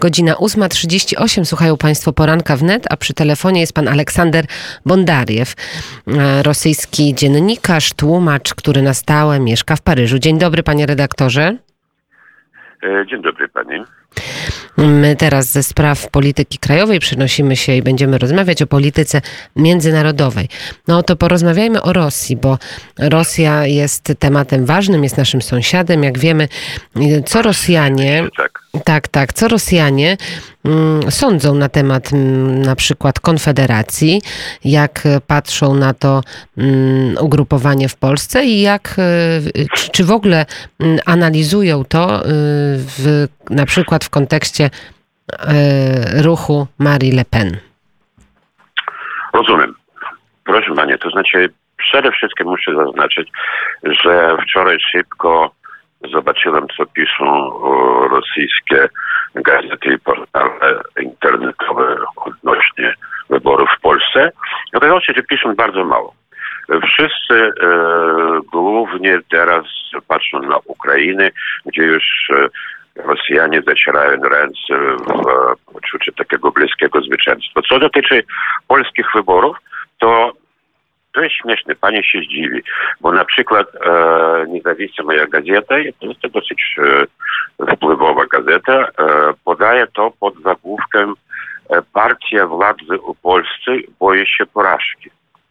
Godzina 8:38. Słuchają Państwo Poranka Wnet, a przy telefonie jest pan Aleksander Bondarjew, rosyjski dziennikarz, tłumacz, który na stałe mieszka w Paryżu. Dzień dobry, panie redaktorze. Dzień dobry pani. My teraz ze spraw polityki krajowej przenosimy się i będziemy rozmawiać o polityce międzynarodowej. No to porozmawiajmy o Rosji, bo Rosja jest tematem ważnym, jest naszym sąsiadem. Jak wiemy, co Rosjanie... Co Rosjanie sądzą na temat na przykład Konfederacji, jak patrzą na to ugrupowanie w Polsce i czy w ogóle analizują to na przykład w kontekście ruchu Marii Le Pen. Rozumiem. Proszę panie, to znaczy przede wszystkim muszę zaznaczyć, że wczoraj szybko zobaczyłem, co piszą rosyjskie gazety i portale internetowe odnośnie wyborów w Polsce. Okazało się, że piszą bardzo mało. Wszyscy głównie teraz patrzą na Ukrainę, gdzie już Rosjanie zacierają ręce w poczuciu takiego bliskiego zwycięstwa. Co dotyczy polskich wyborów, to jest śmieszne, pani się zdziwi, bo na przykład niezawisła moja gazeta, to jest to dosyć wpływowa gazeta, podaje to pod zagłówkiem Partia władzy u Polsce boi się porażki.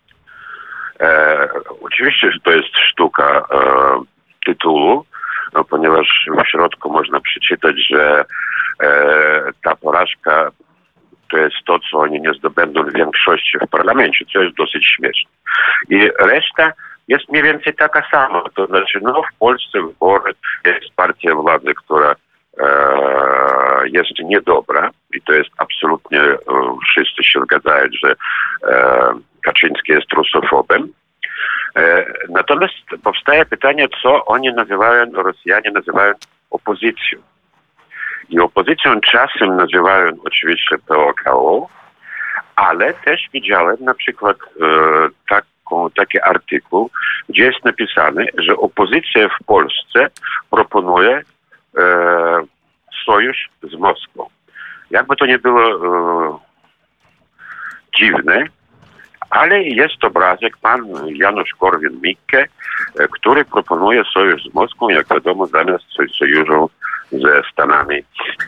Oczywiście, że to jest sztuka tytułu, ponieważ w środku można przeczytać, że ta porażka to jest to, co oni nie zdobędą większości w parlamencie, co jest dosyć śmieszne. I reszta jest mniej więcej taka sama. To znaczy, w Polsce wybory jest partia władzy, która jest niedobra i to jest absolutnie, wszyscy się zgadzają, że Kaczyński jest rusofobem. Natomiast powstaje pytanie, co Rosjanie nazywają opozycją. I opozycją czasem nazywają oczywiście PO-KO, ale też widziałem na przykład taki artykuł, gdzie jest napisane, że opozycja w Polsce proponuje sojusz z Moskwą. Jakby to nie było dziwne, ale jest obrazek pan Janusz Korwin-Mikke, który proponuje sojusz z Moskwą, jak wiadomo, zamiast sojuszu ze Stanami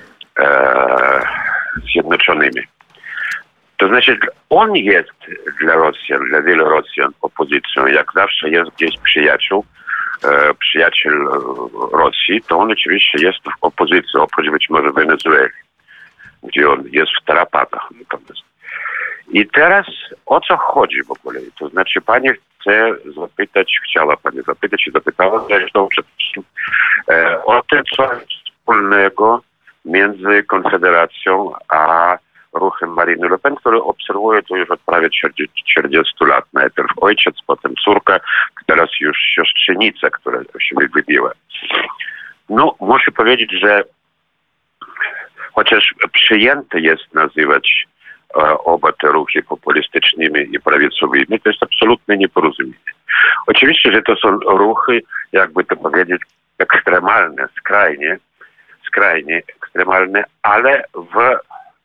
Zjednoczonymi. To znaczy, on jest dla Rosjan, dla wielu Rosjan opozycją. Jak zawsze jest gdzieś przyjaciel Rosji, to on oczywiście jest w opozycji, oprócz być może Wenezueli, gdzie on jest w tarapatach. I teraz o co chodzi w ogóle? To znaczy, chciała pani zapytać i zapytała zresztą o tym, co jest wspólnego między Konfederacją a ruchem Marine Le Pen, który obserwuje to już od prawie 40 lat. Najpierw ojciec, potem córka, teraz już siostrzenica, która się wybiła. Muszę powiedzieć, że chociaż przyjęte jest nazywać oba te ruchy populistycznymi i prawicowymi, to jest absolutne nieporozumienie. Oczywiście, że to są ruchy, jakby to powiedzieć, ekstremalne, skrajnie ekstremalne, ale w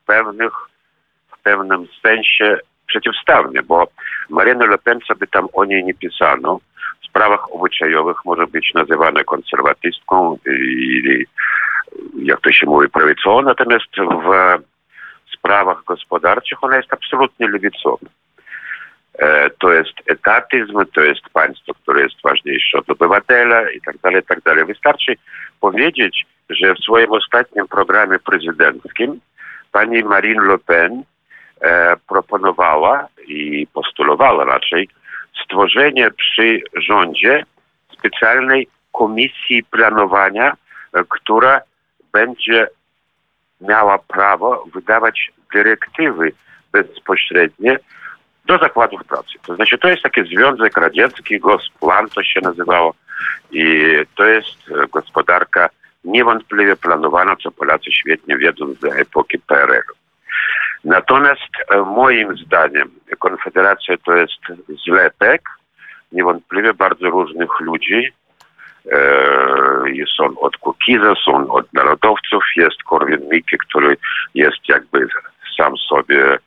pewnym sensie przeciwstawne, bo Marine Le Pen, co by tam o niej nie pisano, w sprawach obyczajowych może być nazywana konserwatystką i jak to się mówi, prawicową, natomiast w sprawach gospodarczych ona jest absolutnie lewicowa. To jest etatyzm, to jest państwo, które jest ważniejsze od obywatela i tak dalej, i tak dalej. Wystarczy powiedzieć, że w swoim ostatnim programie prezydenckim pani Marine Le Pen proponowała i postulowała raczej stworzenie przy rządzie specjalnej komisji planowania, która będzie miała prawo wydawać dyrektywy bezpośrednie do zakładów pracy. To znaczy, to jest taki Związek Radziecki, Gosplan to się nazywało i to jest gospodarka niewątpliwie planowana, co Polacy świetnie wiedzą z epoki PRL-u. Natomiast moim zdaniem Konfederacja to jest zlepek niewątpliwie bardzo różnych ludzi, Są od Kukiza, są od narodowców, jest Korwin-Mikke, który jest jakby sam sobie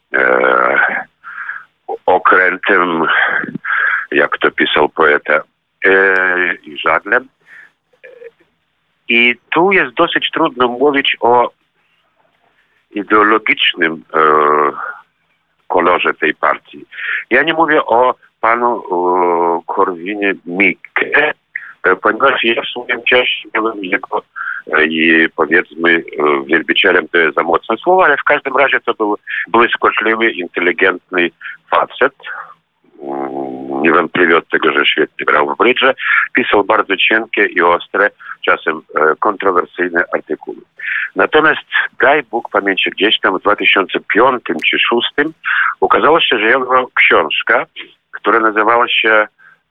okrętem, jak to pisał poeta, i żaglem. I tu jest dosyć trudno mówić o ideologicznym kolorze tej partii. Ja nie mówię o panu Korwinie-Mikke, ponieważ ja w sumie też byłem jego i powiedzmy wielbicielem, to jest za mocne słowo, ale w każdym razie to był błyskotliwy, inteligentny facet. Niewątpliwie od tego, że świetnie grał w brydże, pisał bardzo cienkie i ostre, czasem kontrowersyjne artykuły. Natomiast daj Bóg pamięci, gdzieś tam w 2005 czy 2006 okazało się, że jego książka, która nazywała się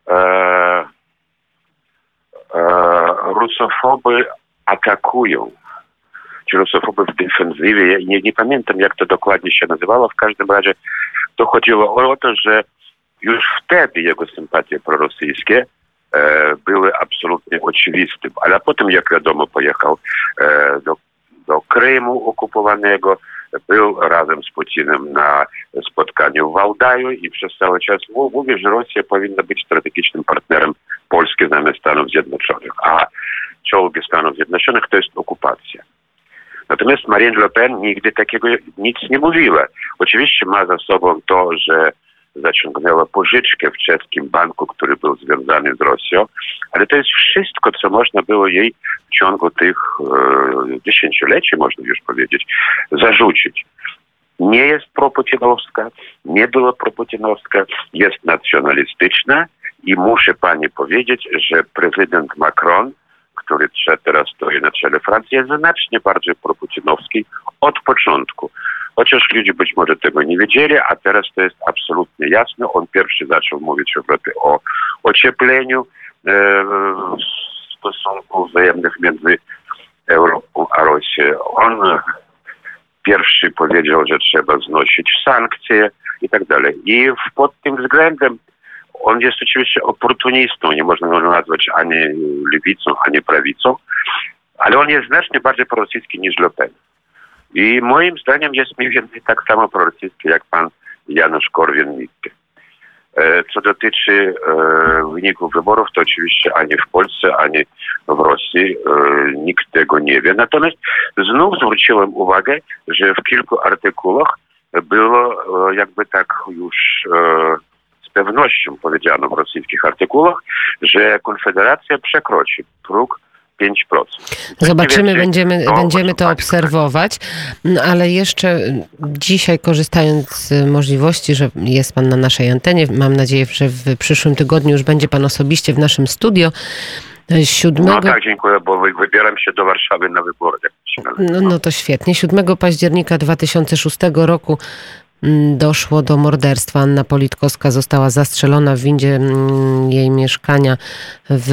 Rusofoby atakują, czy rusofoby w defensywie. Ja nie pamiętam, jak to dokładnie się nazywało. W każdym razie to chodziło o to, że już wtedy jego sympatie prorosyjskie były absolutnie oczywistym. Ale potem, jak wiadomo, pojechał do Krymu okupowanego, był razem z Putinem na spotkaniu w Wałdaju i przez cały czas mówi, że Rosja powinna być strategicznym partnerem Polski zamiast Stanów Zjednoczonych. A czołgi Stanów Zjednoczonych to jest okupacja. Natomiast Marine Le Pen nigdy takiego nic nie mówiła. Oczywiście ma za sobą to, że zaciągnęła pożyczkę w czeskim banku, który był związany z Rosją, ale to jest wszystko, co można było jej w ciągu tych dziesięcioleci, można już powiedzieć, zarzucić. Nie jest proputinowska, nie była proputinowska, jest nacjonalistyczna i muszę pani powiedzieć, że prezydent Macron, który teraz stoi na czele Francji, jest znacznie bardziej proputinowski od początku. Chociaż ludzie być może tego nie wiedzieli, a teraz to jest absolutnie jasne. On pierwszy zaczął mówić w Europie o ociepleniu stosunków wzajemnych między Europą a Rosją. On pierwszy powiedział, że trzeba znosić sankcje i tak dalej. I pod tym względem on jest oczywiście oportunistą, nie można go nazwać ani lewicą, ani prawicą, ale on jest znacznie bardziej prorosyjski niż Le Pen. I moim zdaniem jest mniej więcej tak samo prorosyjski jak pan Janusz Korwin-Mikke. Co dotyczy wyników wyborów, to oczywiście ani w Polsce, ani w Rosji nikt tego nie wie. Natomiast znów zwróciłem uwagę, że w kilku artykułach było jakby tak już z pewnością powiedziano w rosyjskich artykułach, że Konfederacja przekroczy próg 5%. Zobaczymy, będziemy to obserwować, ale jeszcze dzisiaj, korzystając z możliwości, że jest pan na naszej antenie, mam nadzieję, że w przyszłym tygodniu już będzie pan osobiście w naszym studio. 7... No tak, dziękuję, bo wybieram się do Warszawy na wybory. No to świetnie. 7 października 2006 roku doszło do morderstwa. Anna Politkowska została zastrzelona w windzie jej mieszkania w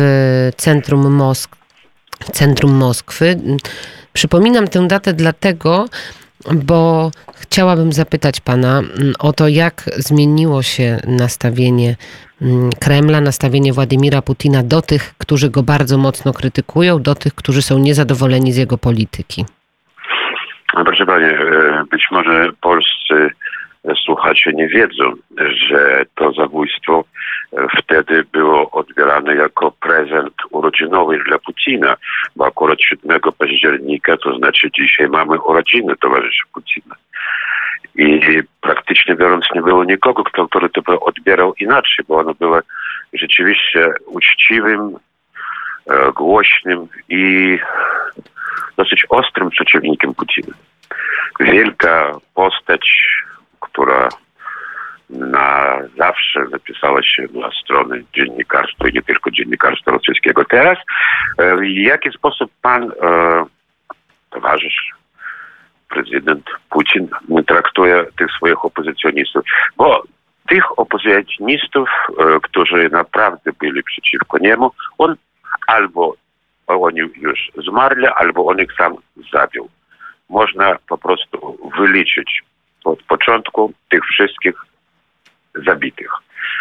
centrum Moskwy. Przypominam tę datę dlatego, bo chciałabym zapytać pana o to, jak zmieniło się nastawienie Kremla, nastawienie Władimira Putina do tych, którzy go bardzo mocno krytykują, do tych, którzy są niezadowoleni z jego polityki. Proszę pani, być może polscy słuchacze nie wiedzą, że to zabójstwo wtedy było odbierane jako prezent urodzinowy dla Putina, bo akurat 7 października, to znaczy dzisiaj mamy urodziny towarzysza Putina. I praktycznie biorąc nie było nikogo, który to by odbierał inaczej, bo ono było rzeczywiście uczciwym, głośnym i dosyć ostrym przeciwnikiem Putina. Wielka postać, która na zawsze zapisała się na strony dziennikarstwa i nie tylko dziennikarstwa rosyjskiego. Teraz w jaki sposób pan towarzysz, prezydent Putin traktuje tych swoich opozycjonistów? Bo tych opozycjonistów, którzy naprawdę byli przeciwko niemu, on albo oni już zmarli, albo on ich sam zabił. Można po prostu wyliczyć od początku tych wszystkich zabitych.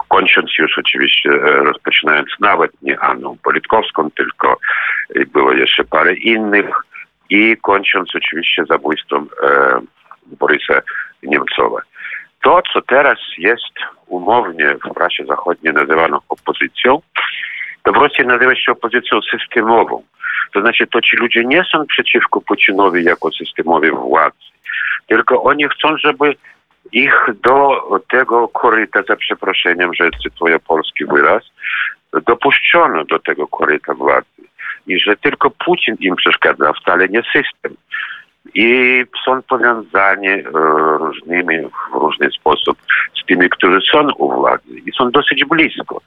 kończąc już oczywiście, rozpoczynając nawet nie Anną Politkowską, tylko było jeszcze parę innych i kończąc oczywiście zabójstwem Borysa Niemcowa. To, co teraz jest umownie w prasie zachodniej nazywane opozycją, to w Rosji nazywa się opozycją systemową. To znaczy, to ci ludzie nie są przeciwko Putinowi jako systemowi władzy, tylko oni chcą, żeby ich do tego koryta, za przeproszeniem, że cytuję polski wyraz, dopuszczono do tego koryta władzy. I że tylko Putin im przeszkadza, wcale nie system. I są powiązani w różny sposób z tymi, którzy są u władzy i są dosyć blisko.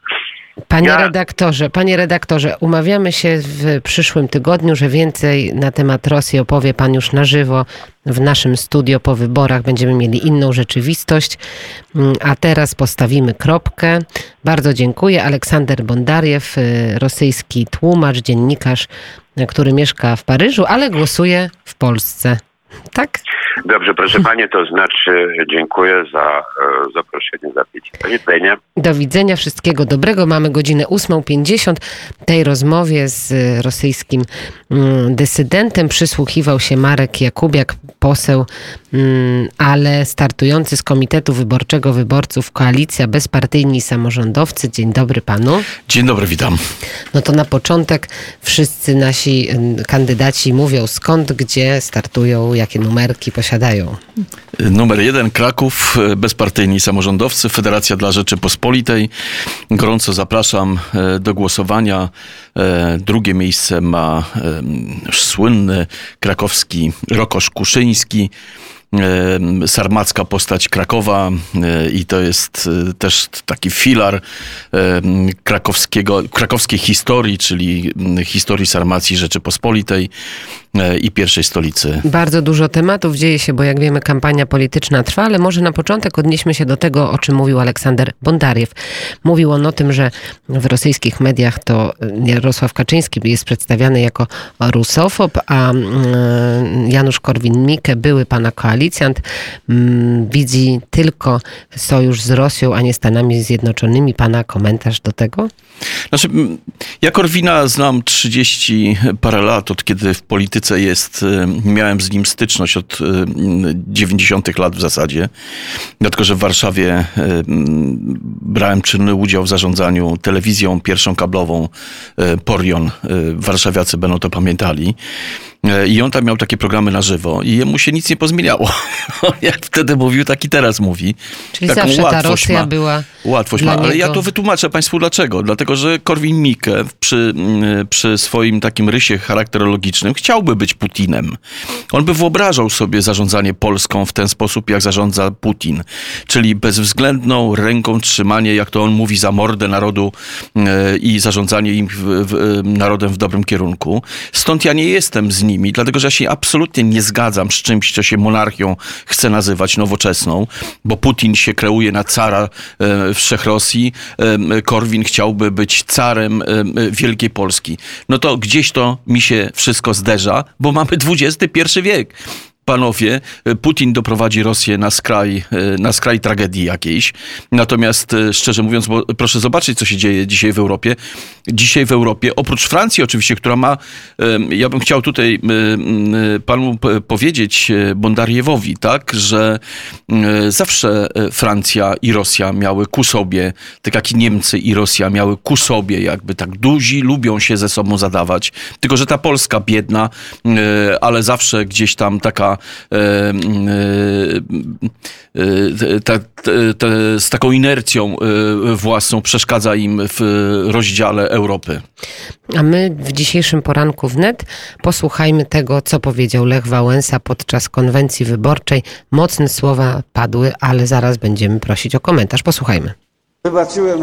Panie redaktorze, umawiamy się w przyszłym tygodniu, że więcej na temat Rosji opowie pan już na żywo w naszym studio po wyborach. Będziemy mieli inną rzeczywistość, a teraz postawimy kropkę. Bardzo dziękuję. Aleksander Bondarjew, rosyjski tłumacz, dziennikarz, który mieszka w Paryżu, ale głosuje w Polsce. Tak? Dobrze, proszę pani, to znaczy dziękuję za zaproszenie, za picie. Do widzenia. Do widzenia, wszystkiego dobrego. Mamy godzinę 8:50. Tej rozmowie z rosyjskim dysydentem przysłuchiwał się Marek Jakubiak, poseł, ale startujący z Komitetu Wyborczego Wyborców Koalicja Bezpartyjni Samorządowcy. Dzień dobry panu. Dzień dobry, witam. No to na początek wszyscy nasi kandydaci mówią skąd, gdzie startują, jakie numerki posiadają. Numer 1 Kraków, Bezpartyjni Samorządowcy, Federacja dla Rzeczypospolitej. Gorąco zapraszam do głosowania. Drugie miejsce ma słynny krakowski Rokosz Kuszyński, sarmacka postać Krakowa i to jest też taki filar krakowskiej historii, czyli historii Sarmacji Rzeczypospolitej i pierwszej stolicy. Bardzo dużo tematów dzieje się, bo jak wiemy kampania polityczna trwa, ale może na początek odnieśmy się do tego, o czym mówił Aleksander Bondarjew. Mówił on o tym, że w rosyjskich mediach to Jarosław Kaczyński jest przedstawiany jako rusofob, a Janusz Korwin-Mikke, były pana koalicjant, widzi tylko sojusz z Rosją, a nie Stanami Zjednoczonymi. Pana komentarz do tego? Znaczy, ja Korwina znam 30 parę lat, od kiedy w polityce jest. Miałem z nim styczność od 90 lat w zasadzie. Dlatego, że w Warszawie brałem czynny udział w zarządzaniu telewizją pierwszą kablową Porion. Warszawiacy będą to pamiętali. I on tam miał takie programy na żywo i jemu się nic nie pozmieniało. Jak wtedy mówił, tak i teraz mówi. Czyli taką zawsze ta Rosja była łatwość ma, ale ja to wytłumaczę państwu dlaczego. Dlatego, że Korwin-Mikke przy swoim takim rysie charakterologicznym chciałby być Putinem. On by wyobrażał sobie zarządzanie Polską w ten sposób, jak zarządza Putin. Czyli bezwzględną ręką trzymanie, jak to on mówi, za mordę narodu i zarządzanie im narodem w dobrym kierunku. Stąd ja nie jestem z nimi, dlatego że ja się absolutnie nie zgadzam z czymś, co się monarchią chce nazywać nowoczesną, bo Putin się kreuje na cara Wszechrosji, Korwin chciałby być carem Wielkiej Polski. No to gdzieś to mi się wszystko zderza, bo mamy XXI wiek. Panowie, Putin doprowadzi Rosję na skraj tragedii jakiejś. Natomiast szczerze mówiąc, bo proszę zobaczyć, co się dzieje dzisiaj w Europie. Dzisiaj w Europie, oprócz Francji oczywiście, która ma, ja bym chciał tutaj panu powiedzieć, Bondarjewowi, tak, że zawsze Francja i Rosja miały ku sobie, tak jak i Niemcy i Rosja miały ku sobie, jakby tak duzi, lubią się ze sobą zadawać. Tylko że ta Polska biedna, ale zawsze gdzieś tam taka z taką inercją własną przeszkadza im w rozdziale Europy. A my w dzisiejszym poranku wnet posłuchajmy tego, co powiedział Lech Wałęsa podczas konwencji wyborczej. Mocne słowa padły, ale zaraz będziemy prosić o komentarz. Posłuchajmy. Wybaczyłem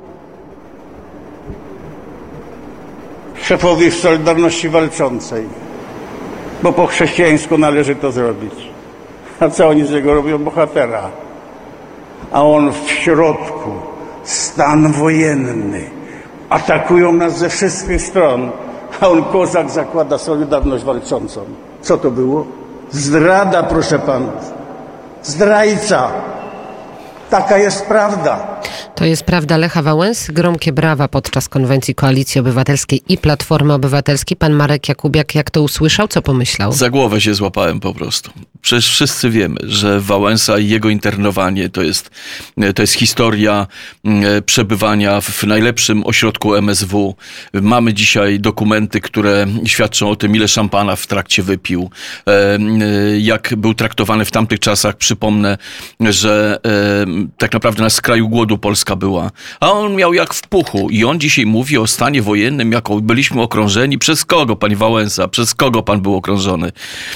szefowi Solidarności Walczącej, bo po chrześcijańsku należy to zrobić. A co oni z niego robią? Bohatera. A on w środku, stan wojenny. Atakują nas ze wszystkich stron. A on, kozak, zakłada Solidarność Walczącą. Co to było? Zdrada, proszę panów. Zdrajca. Taka jest prawda. To jest prawda Lecha Wałęsy. Gromkie brawa podczas konwencji Koalicji Obywatelskiej i Platformy Obywatelskiej. Pan Marek Jakubiak, jak to usłyszał, co pomyślał? Za głowę się złapałem po prostu. Przecież wszyscy wiemy, że Wałęsa i jego internowanie to jest historia przebywania w najlepszym ośrodku MSW. Mamy dzisiaj dokumenty, które świadczą o tym, ile szampana w trakcie wypił, jak był traktowany w tamtych czasach. Przypomnę, że tak naprawdę na skraju głodu Polska była. A on miał jak w puchu. I on dzisiaj mówi o stanie wojennym, jako byliśmy okrążeni. Przez kogo, panie Wałęsa? Przez kogo pan był okrążony?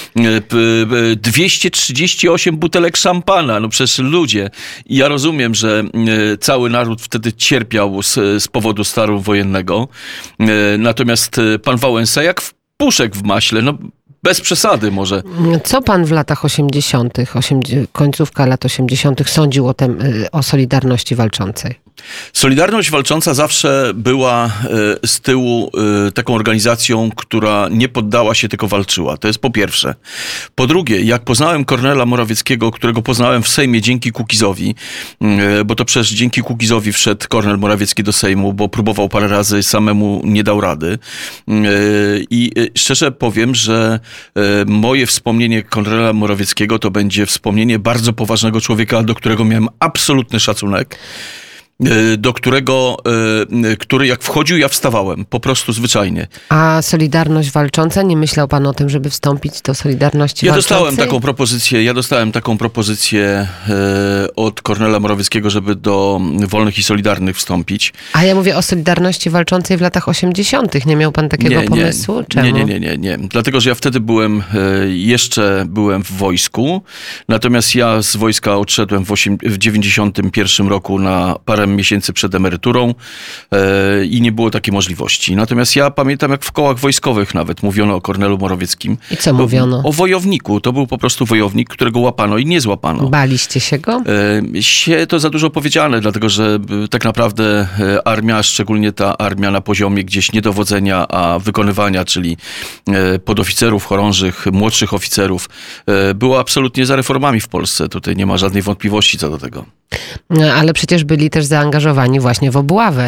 238 butelek szampana. No przecież ludzie. I ja rozumiem, że cały naród wtedy cierpiał z powodu stanu wojennego. Natomiast pan Wałęsa jak w puszek w maśle, no bez przesady może. Co pan w latach 80., końcówka lat 80. sądził o Solidarności Walczącej? Solidarność Walcząca zawsze była z tyłu taką organizacją, która nie poddała się, tylko walczyła. To jest po pierwsze. Po drugie, jak poznałem Kornela Morawieckiego, którego poznałem w Sejmie dzięki Kukizowi, bo to przecież dzięki Kukizowi wszedł Kornel Morawiecki do Sejmu, bo próbował parę razy, samemu nie dał rady. I szczerze powiem, że moje wspomnienie Kornela Morawieckiego to będzie wspomnienie bardzo poważnego człowieka, do którego miałem absolutny szacunek. Do którego, który jak wchodził, ja wstawałem. Po prostu zwyczajnie. A Solidarność Walcząca? Nie myślał pan o tym, żeby wstąpić do Solidarności Walczącej? Ja dostałem taką propozycję od Kornela Morawieckiego, żeby do Wolnych i Solidarnych wstąpić. A ja mówię o Solidarności Walczącej w latach 80. Nie miał pan takiego pomysłu? Czemu? Nie. Dlatego, że ja wtedy jeszcze byłem w wojsku. Natomiast ja z wojska odszedłem w 91 roku na parę miesięcy przed emeryturą i nie było takiej możliwości. Natomiast ja pamiętam, jak w kołach wojskowych nawet mówiono o Kornelu Morawieckim. I co mówiono? O wojowniku. To był po prostu wojownik, którego łapano i nie złapano. Baliście się go? To za dużo powiedziane, dlatego że tak naprawdę armia, szczególnie ta armia na poziomie gdzieś niedowodzenia, a wykonywania, czyli podoficerów, chorążych, młodszych oficerów, była absolutnie za reformami w Polsce. Tutaj nie ma żadnej wątpliwości co do tego. Ale przecież byli też zaangażowani właśnie w obławę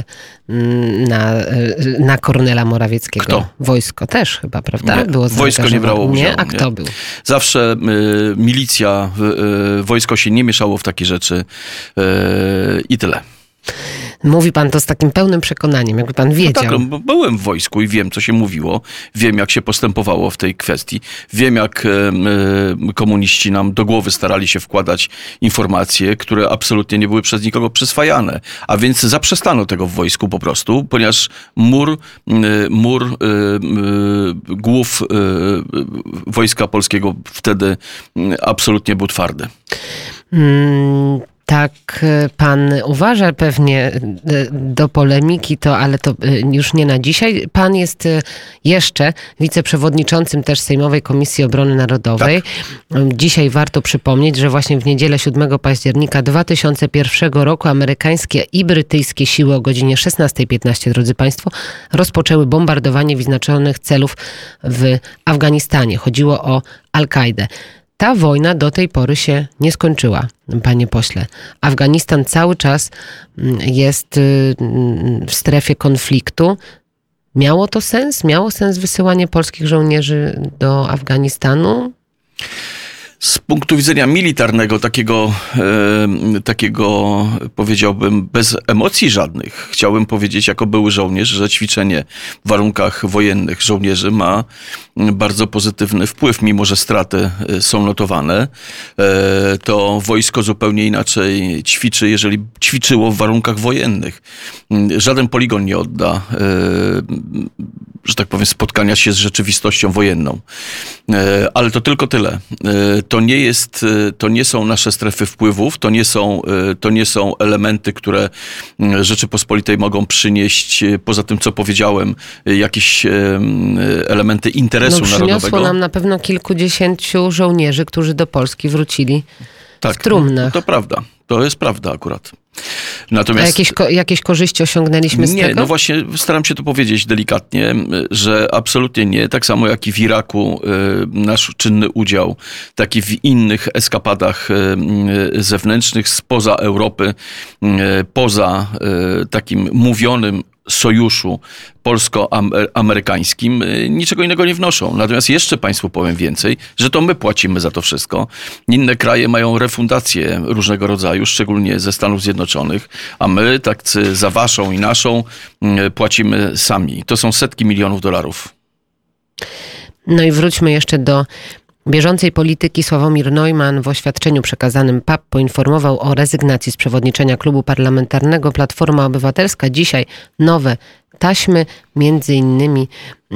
na Kornela Morawieckiego. Kto? Wojsko też chyba, prawda? Nie, było wojsko nie brało udziału. Nie? A kto był? Zawsze milicja, wojsko się nie mieszało w takie rzeczy i tyle. Mówi pan to z takim pełnym przekonaniem, jakby pan wiedział. No tak, bo byłem w wojsku i wiem, co się mówiło. Wiem, jak się postępowało w tej kwestii. Wiem, jak komuniści nam do głowy starali się wkładać informacje, które absolutnie nie były przez nikogo przyswajane. A więc zaprzestano tego w wojsku po prostu, ponieważ mur głów Wojska Polskiego wtedy absolutnie był twardy. Tak pan uważa pewnie do polemiki, ale to już nie na dzisiaj. Pan jest jeszcze wiceprzewodniczącym też Sejmowej Komisji Obrony Narodowej. Tak. Dzisiaj warto przypomnieć, że właśnie w niedzielę 7 października 2001 roku amerykańskie i brytyjskie siły o godzinie 16:15, drodzy państwo, rozpoczęły bombardowanie wyznaczonych celów w Afganistanie. Chodziło o Al-Kaidę. Ta wojna do tej pory się nie skończyła, panie pośle. Afganistan cały czas jest w strefie konfliktu. Miało to sens? Miało sens wysyłanie polskich żołnierzy do Afganistanu? Z punktu widzenia militarnego, takiego powiedziałbym bez emocji żadnych, chciałbym powiedzieć jako były żołnierz, że ćwiczenie w warunkach wojennych żołnierzy ma bardzo pozytywny wpływ, mimo że straty są notowane. To wojsko zupełnie inaczej ćwiczy, jeżeli ćwiczyło w warunkach wojennych. Żaden poligon nie odda, że tak powiem, spotkania się z rzeczywistością wojenną. Ale to tylko tyle. To nie są nasze strefy wpływów, to nie są elementy, które Rzeczypospolitej mogą przynieść, poza tym, co powiedziałem, jakieś elementy interesu narodowego. Przyniosło nam na pewno kilkudziesięciu żołnierzy, którzy do Polski wrócili w trumnach. To prawda. To jest prawda akurat. Natomiast A jakieś korzyści osiągnęliśmy z tego? Nie, no właśnie staram się to powiedzieć delikatnie, że absolutnie nie. Tak samo jak i w Iraku nasz czynny udział, tak i w innych eskapadach zewnętrznych spoza Europy, poza takim mówionym sojuszu polsko-amerykańskim niczego innego nie wnoszą. Natomiast jeszcze państwu powiem więcej, że to my płacimy za to wszystko. Inne kraje mają refundacje różnego rodzaju, szczególnie ze Stanów Zjednoczonych, a my tak za waszą i naszą płacimy sami. To są setki milionów dolarów. No i wróćmy jeszcze do bieżącej polityki. Sławomir Neumann w oświadczeniu przekazanym PAP poinformował o rezygnacji z przewodniczenia klubu parlamentarnego Platforma Obywatelska. Dzisiaj nowe taśmy, między innymi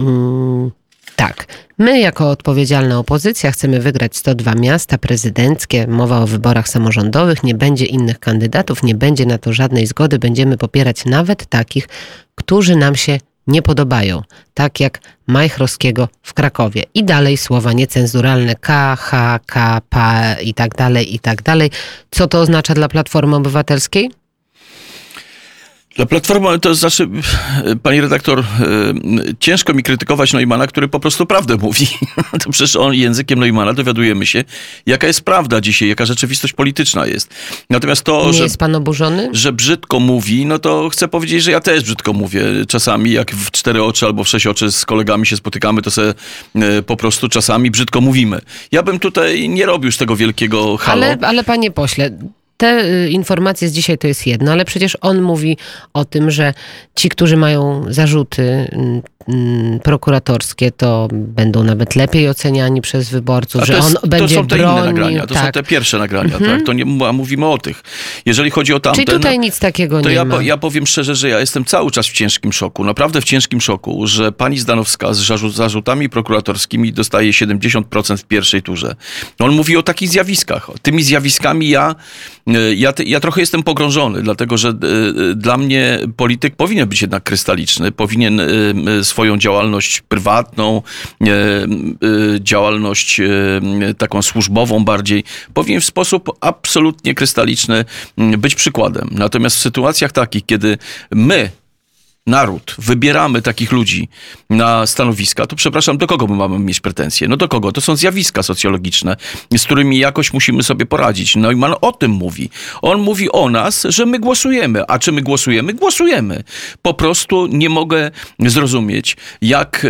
tak. My jako odpowiedzialna opozycja chcemy wygrać 102 miasta prezydenckie. Mowa o wyborach samorządowych. Nie będzie innych kandydatów, nie będzie na to żadnej zgody. Będziemy popierać nawet takich, którzy nam się nie podobają, tak jak Majchrowskiego w Krakowie. I dalej słowa niecenzuralne K, H, K, P i tak dalej, i tak dalej. Co to oznacza dla Platformy Obywatelskiej? Dla Platformy to znaczy, pani redaktor, ciężko mi krytykować Neumana, który po prostu prawdę mówi. To przecież językiem Neumana dowiadujemy się, jaka jest prawda dzisiaj, jaka rzeczywistość polityczna jest. Natomiast to, Nie jest pan oburzony? Że brzydko mówi, no to chcę powiedzieć, że ja też brzydko mówię. Czasami jak w 4 oczy albo w 6 oczy z kolegami się spotykamy, to sobie po prostu czasami brzydko mówimy. Ja bym tutaj nie robił z tego wielkiego halo. Ale panie pośle, te informacje z dzisiaj to jest jedno, ale przecież on mówi o tym, że ci, którzy mają zarzuty prokuratorskie, to będą nawet lepiej oceniani przez wyborców, że on będzie bronił. To są te inne nagrania, to są te pierwsze nagrania, tak? To nie mówimy o tych. Jeżeli chodzi o tamte... Czyli tutaj nic takiego nie ma. Ja powiem szczerze, że ja jestem cały czas w ciężkim szoku, naprawdę w ciężkim szoku, że pani Zdanowska z zarzutami prokuratorskimi dostaje 70% w pierwszej turze. On mówi o takich zjawiskach. Tymi zjawiskami ja trochę jestem pogrążony, dlatego że dla mnie polityk powinien być jednak krystaliczny, powinien swoją działalność prywatną, działalność taką służbową bardziej, powinien w sposób absolutnie krystaliczny być przykładem. Natomiast w sytuacjach takich, kiedy my, naród, wybieramy takich ludzi na stanowiska, to przepraszam, do kogo my mamy mieć pretensje? No do kogo? To są zjawiska socjologiczne, z którymi jakoś musimy sobie poradzić. No i man o tym mówi. On mówi o nas, że my głosujemy. A czy my głosujemy? Głosujemy. Po prostu nie mogę zrozumieć, jak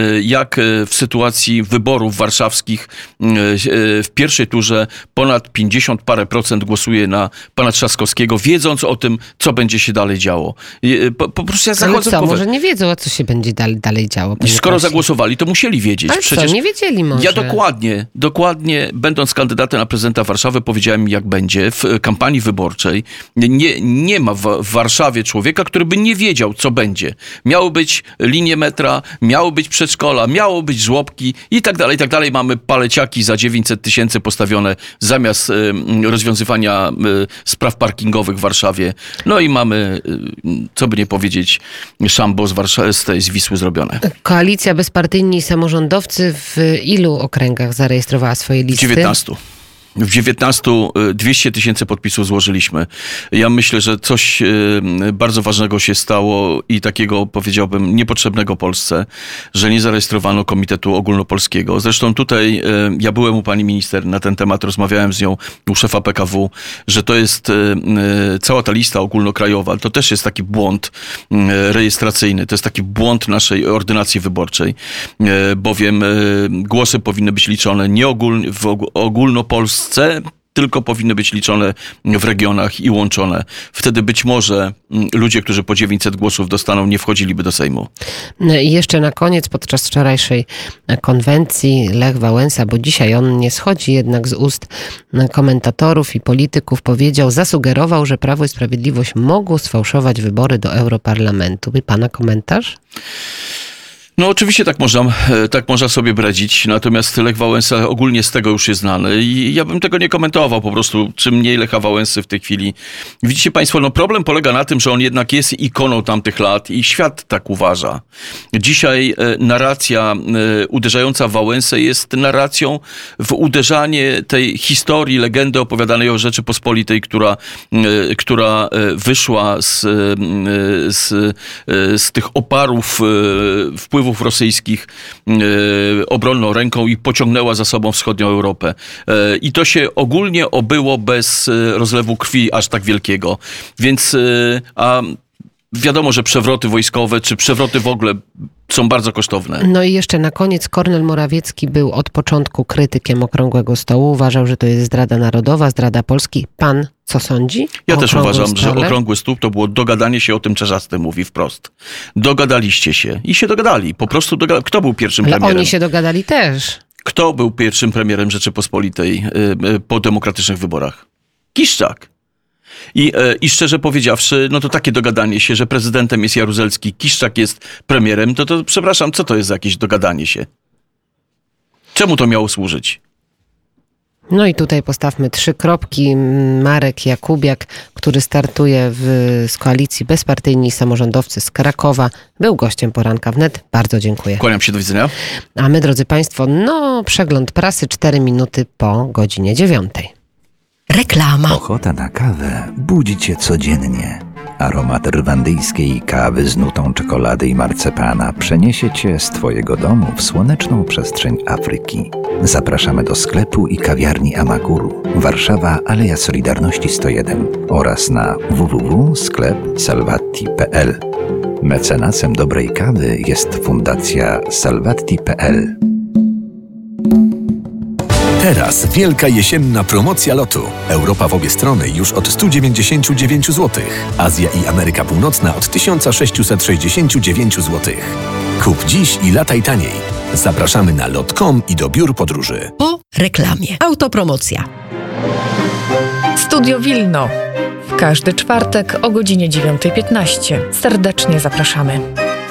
w sytuacji wyborów warszawskich w pierwszej turze ponad 50 parę procent głosuje na pana Trzaskowskiego, wiedząc o tym, co będzie się dalej działo. Po prostu ja ale co, może nie wiedzą, o co się będzie dalej działo? Skoro zagłosowali, to musieli wiedzieć. Ale przecież co, nie wiedzieli może? Ja dokładnie, będąc kandydatem na prezydenta Warszawy, powiedziałem, jak będzie w kampanii wyborczej. Nie ma w Warszawie człowieka, który by nie wiedział, co będzie. Miały być linie metra, miało być przedszkola, miało być żłobki i tak dalej. Mamy paleciaki za 900 000 postawione zamiast rozwiązywania spraw parkingowych w Warszawie. No i mamy, co by nie powiedzieć, szambo z Wisły zrobione. Koalicja Bezpartyjni Samorządowcy w ilu okręgach zarejestrowała swoje listy? W 19. W 19 200 000 podpisów złożyliśmy. Ja myślę, że coś bardzo ważnego się stało i takiego, powiedziałbym, niepotrzebnego Polsce, że nie zarejestrowano Komitetu Ogólnopolskiego. Zresztą tutaj ja byłem u pani minister na ten temat, rozmawiałem z nią, u szefa PKW, że to jest cała ta lista ogólnokrajowa. To też jest taki błąd rejestracyjny. To jest taki błąd naszej ordynacji wyborczej, bowiem głosy powinny być liczone nie w ogólnopolsce, tylko powinny być liczone w regionach i łączone. Wtedy być może ludzie, którzy po 900 głosów dostaną, nie wchodziliby do Sejmu. I jeszcze na koniec, podczas wczorajszej konwencji Lech Wałęsa, bo dzisiaj on nie schodzi jednak z ust komentatorów i polityków, zasugerował, że Prawo i Sprawiedliwość mogło sfałszować wybory do Europarlamentu. I pana komentarz? No oczywiście tak można sobie bredzić, natomiast Lech Wałęsa ogólnie z tego już jest znany i ja bym tego nie komentował po prostu, czym mniej Lecha Wałęsy w tej chwili. Widzicie państwo, no problem polega na tym, że on jednak jest ikoną tamtych lat i świat tak uważa. Dzisiaj narracja uderzająca w Wałęsę jest narracją w uderzanie tej historii, legendy opowiadanej o Rzeczypospolitej, która wyszła z tych oparów wpływów rosyjskich obronną ręką i pociągnęła za sobą wschodnią Europę. I to się ogólnie obyło bez rozlewu krwi aż tak wielkiego. Więc wiadomo, że przewroty wojskowe czy przewroty w ogóle są bardzo kosztowne. No i jeszcze na koniec Kornel Morawiecki był od początku krytykiem Okrągłego Stołu. Uważał, że to jest zdrada narodowa, zdrada Polski. Pan co sądzi? Ja też uważam, że Okrągły Stół to było dogadanie się, o tym Czerzasty mówi wprost. Dogadaliście się i się dogadali. Po prostu Kto był pierwszym premierem? Ale oni się dogadali też. Kto był pierwszym premierem Rzeczypospolitej po demokratycznych wyborach? Kiszczak. I szczerze powiedziawszy, no to takie dogadanie się, że prezydentem jest Jaruzelski, Kiszczak jest premierem, to przepraszam, co to jest za jakieś dogadanie się? Czemu to miało służyć? No i tutaj postawmy 3 kropki. Marek Jakubiak, który startuje z koalicji Bezpartyjni Samorządowcy z Krakowa, był gościem Poranka Wnet. Bardzo dziękuję. Kłaniam się, do widzenia. A my, drodzy państwo, przegląd prasy 4 minuty po godzinie 9. Reklama. Ochota na kawę budzi cię codziennie. Aromat rwandyjskiej kawy z nutą czekolady i marcepana przeniesie cię z twojego domu w słoneczną przestrzeń Afryki. Zapraszamy do sklepu i kawiarni Amakuru, Warszawa, Aleja Solidarności 101 oraz na www.sklep.salvatti.pl. Mecenasem dobrej kawy jest Fundacja Salvatti.pl. Teraz wielka jesienna promocja lotu. Europa w obie strony już od 199 zł. Azja i Ameryka Północna od 1669 zł. Kup dziś i lataj taniej. Zapraszamy na lot.com i do biur podróży. Po reklamie. Autopromocja. Studio Wilno. W każdy czwartek o godzinie 9:15. Serdecznie zapraszamy.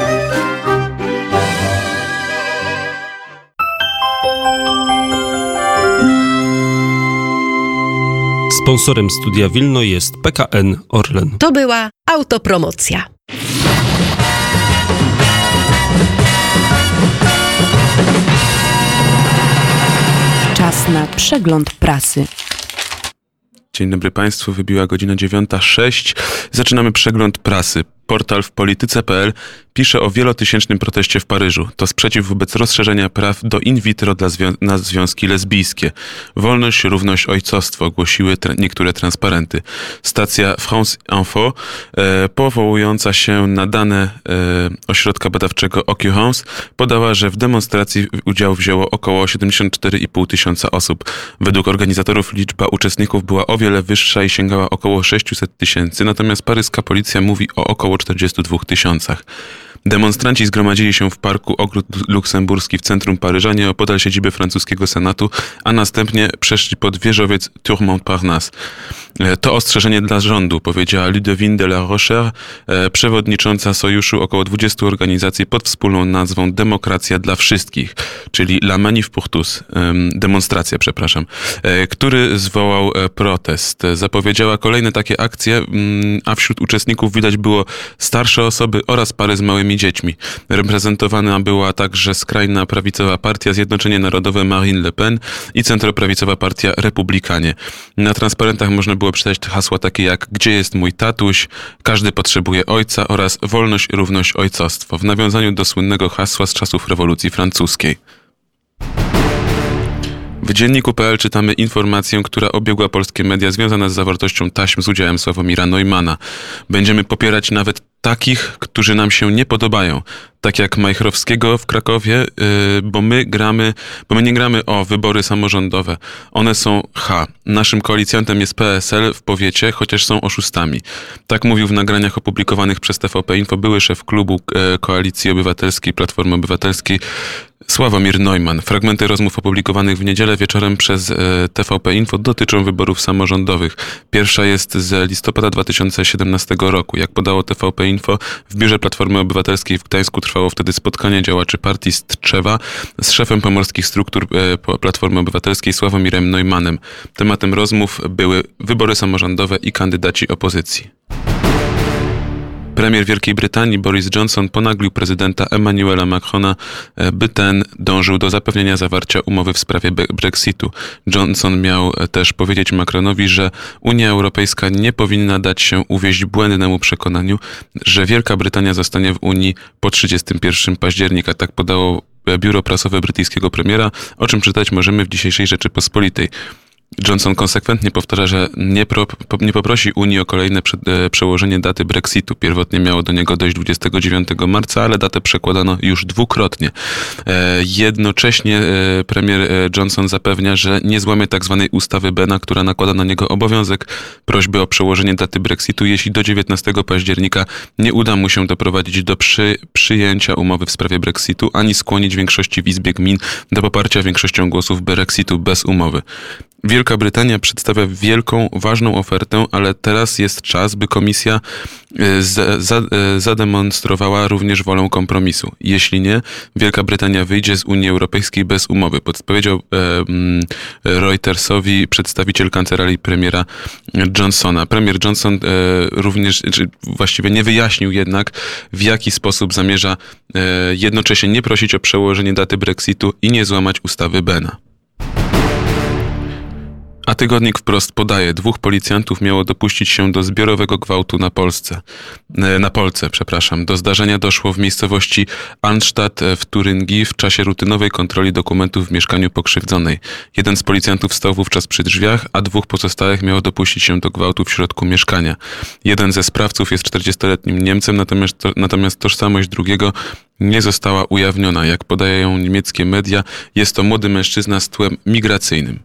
Sponsorem Studia Wilno jest PKN Orlen. To była autopromocja. Czas na przegląd prasy. Dzień dobry Państwu, wybiła godzina 9:06. Zaczynamy przegląd prasy. Portal w polityce.pl pisze o wielotysięcznym proteście w Paryżu. To sprzeciw wobec rozszerzenia praw do in vitro na związki lesbijskie. Wolność, równość, ojcostwo ogłosiły niektóre transparenty. Stacja France Info, powołująca się na dane ośrodka badawczego Occurrence, podała, że w demonstracji udział wzięło około 74,5 tysiąca osób. Według organizatorów liczba uczestników była o wiele wyższa i sięgała około 600 tysięcy, natomiast paryska policja mówi o około 42 tysiącach. Demonstranci zgromadzili się w parku Ogród Luksemburski w centrum Paryża, nieopodal siedziby francuskiego Senatu, a następnie przeszli pod wieżowiec Tour Montparnasse. To ostrzeżenie dla rządu, powiedziała Ludovine de la Rochère, przewodnicząca sojuszu około 20 organizacji pod wspólną nazwą Demokracja dla Wszystkich, czyli La Manif pour tous, demonstracja, który zwołał protest. Zapowiedziała kolejne takie akcje, a wśród uczestników widać było starsze osoby oraz pary z małymi dziećmi. Reprezentowana była także skrajna prawicowa partia Zjednoczenie Narodowe Marine Le Pen i centroprawicowa partia Republikanie. Na transparentach można było przeczytać hasła takie jak „Gdzie jest mój tatuś?”, „Każdy potrzebuje ojca” oraz „Wolność, równość, ojcostwo”, w nawiązaniu do słynnego hasła z czasów rewolucji francuskiej. W dzienniku.pl czytamy informację, która obiegła polskie media, związana z zawartością taśm z udziałem Sławomira Neumanna. Będziemy popierać nawet takich, którzy nam się nie podobają. Tak jak Majchrowskiego w Krakowie, bo my nie gramy o wybory samorządowe. One są Naszym koalicjantem jest PSL w powiecie, chociaż są oszustami. Tak mówił w nagraniach opublikowanych przez TVP Info były szef klubu Koalicji Obywatelskiej, Platformy Obywatelskiej Sławomir Neumann. Fragmenty rozmów opublikowanych w niedzielę wieczorem przez TVP Info dotyczą wyborów samorządowych. Pierwsza jest z listopada 2017 roku. Jak podało TVP Info, w biurze Platformy Obywatelskiej w Gdańsku trwało wtedy spotkanie działaczy partii z Tczewa z szefem pomorskich struktur Platformy Obywatelskiej Sławomirem Neumannem. Tematem rozmów były wybory samorządowe i kandydaci opozycji. Premier Wielkiej Brytanii Boris Johnson ponaglił prezydenta Emmanuela Macrona, by ten dążył do zapewnienia zawarcia umowy w sprawie Brexitu. Johnson miał też powiedzieć Macronowi, że Unia Europejska nie powinna dać się uwieść błędnemu przekonaniu, że Wielka Brytania zostanie w Unii po 31 października. Tak podało biuro prasowe brytyjskiego premiera, o czym czytać możemy w dzisiejszej Rzeczypospolitej. Johnson konsekwentnie powtarza, że nie poprosi Unii o kolejne przełożenie daty Brexitu. Pierwotnie miało do niego dojść 29 marca, ale datę przekładano już dwukrotnie. Jednocześnie premier Johnson zapewnia, że nie złamie tzw. ustawy Bena, która nakłada na niego obowiązek prośby o przełożenie daty Brexitu, jeśli do 19 października nie uda mu się doprowadzić do przyjęcia umowy w sprawie Brexitu, ani skłonić większości w Izbie Gmin do poparcia większością głosów Brexitu bez umowy. Wielka Brytania przedstawia wielką, ważną ofertę, ale teraz jest czas, by Komisja zademonstrowała również wolę kompromisu. Jeśli nie, Wielka Brytania wyjdzie z Unii Europejskiej bez umowy. Powiedział Reutersowi przedstawiciel kancelarii premiera Johnsona. Premier Johnson również, właściwie nie wyjaśnił jednak, w jaki sposób zamierza jednocześnie nie prosić o przełożenie daty Brexitu i nie złamać ustawy Bena. A tygodnik wprost podaje, 2 policjantów miało dopuścić się do zbiorowego gwałtu na Polce. Do zdarzenia doszło w miejscowości Arnstadt w Turyngii w czasie rutynowej kontroli dokumentów w mieszkaniu pokrzywdzonej. Jeden z policjantów stał wówczas przy drzwiach, a 2 pozostałych miało dopuścić się do gwałtu w środku mieszkania. Jeden ze sprawców jest 40-letnim Niemcem, natomiast tożsamość drugiego nie została ujawniona. Jak podają niemieckie media, jest to młody mężczyzna z tłem migracyjnym.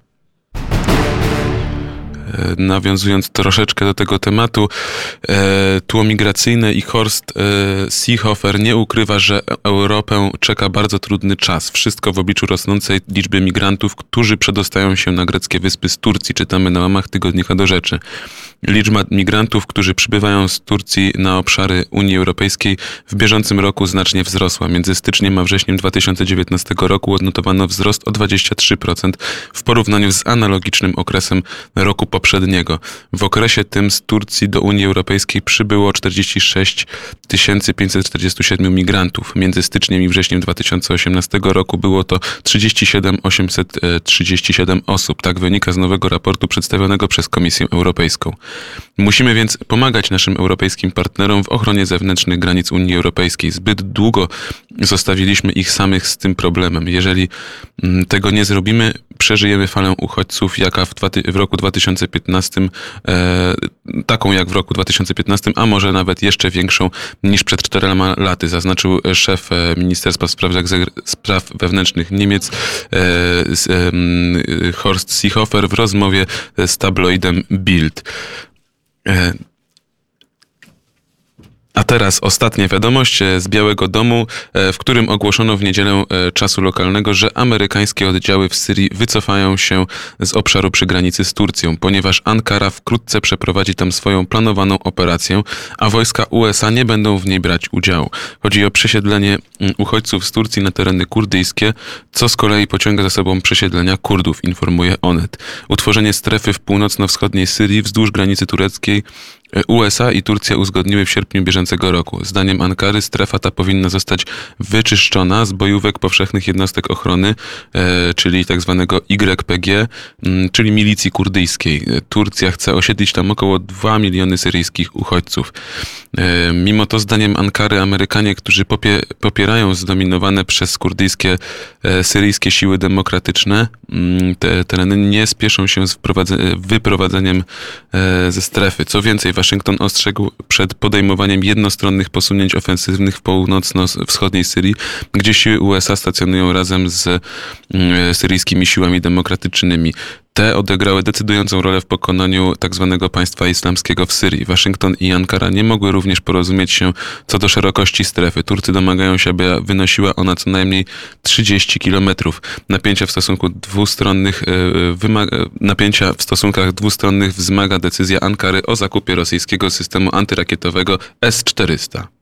Nawiązując troszeczkę do tego tematu, tło migracyjne i Horst Seehofer nie ukrywa, że Europę czeka bardzo trudny czas. Wszystko w obliczu rosnącej liczby migrantów, którzy przedostają się na greckie wyspy z Turcji. Czytamy na łamach tygodnika Do Rzeczy. Liczba migrantów, którzy przybywają z Turcji na obszary Unii Europejskiej w bieżącym roku znacznie wzrosła. Między styczniem a wrześniem 2019 roku odnotowano wzrost o 23% w porównaniu z analogicznym okresem roku poprzedniego. W okresie tym z Turcji do Unii Europejskiej przybyło 46 547 migrantów. Między styczniem i wrześniem 2018 roku było to 37 837 osób. Tak wynika z nowego raportu przedstawionego przez Komisję Europejską. Musimy więc pomagać naszym europejskim partnerom w ochronie zewnętrznych granic Unii Europejskiej. Zbyt długo zostawiliśmy ich samych z tym problemem. Jeżeli tego nie zrobimy, przeżyjemy falę uchodźców, jaka w roku 2015, taką jak w roku 2015, a może nawet jeszcze większą niż przed 4 laty, zaznaczył szef Ministerstwa Spraw Wewnętrznych Niemiec Horst Seehofer w rozmowie z tabloidem Bild. A teraz ostatnia wiadomość z Białego Domu, w którym ogłoszono w niedzielę czasu lokalnego, że amerykańskie oddziały w Syrii wycofają się z obszaru przy granicy z Turcją, ponieważ Ankara wkrótce przeprowadzi tam swoją planowaną operację, a wojska USA nie będą w niej brać udziału. Chodzi o przesiedlenie uchodźców z Turcji na tereny kurdyjskie, co z kolei pociąga za sobą przesiedlenia Kurdów, informuje Onet. Utworzenie strefy w północno-wschodniej Syrii wzdłuż granicy tureckiej USA i Turcja uzgodniły w sierpniu bieżącego roku. Zdaniem Ankary strefa ta powinna zostać wyczyszczona z bojówek powszechnych jednostek ochrony, czyli tzw. YPG, czyli milicji kurdyjskiej. Turcja chce osiedlić tam około 2 miliony syryjskich uchodźców. Mimo to zdaniem Ankary Amerykanie, którzy popierają zdominowane przez kurdyjskie syryjskie siły demokratyczne te tereny, nie spieszą się z wyprowadzeniem ze strefy. Co więcej, Waszyngton ostrzegł przed podejmowaniem jednostronnych posunięć ofensywnych w północno-wschodniej Syrii, gdzie siły USA stacjonują razem z syryjskimi siłami demokratycznymi. Te odegrały decydującą rolę w pokonaniu tzw. państwa islamskiego w Syrii. Waszyngton i Ankara nie mogły również porozumieć się co do szerokości strefy. Turcy domagają się, aby wynosiła ona co najmniej 30 kilometrów. Napięcia w stosunkach dwustronnych wzmaga decyzja Ankary o zakupie rosyjskiego systemu antyrakietowego S-400.